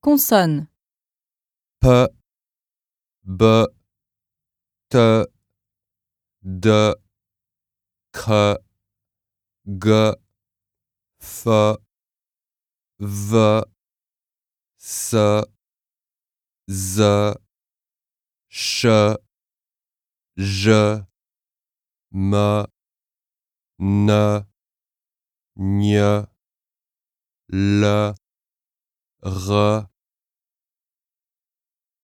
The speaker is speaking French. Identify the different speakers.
Speaker 1: Consonnes.
Speaker 2: P, B, T, D, K, G, F, V, S, Z, Š, Ž, M, N, Ň, L, R,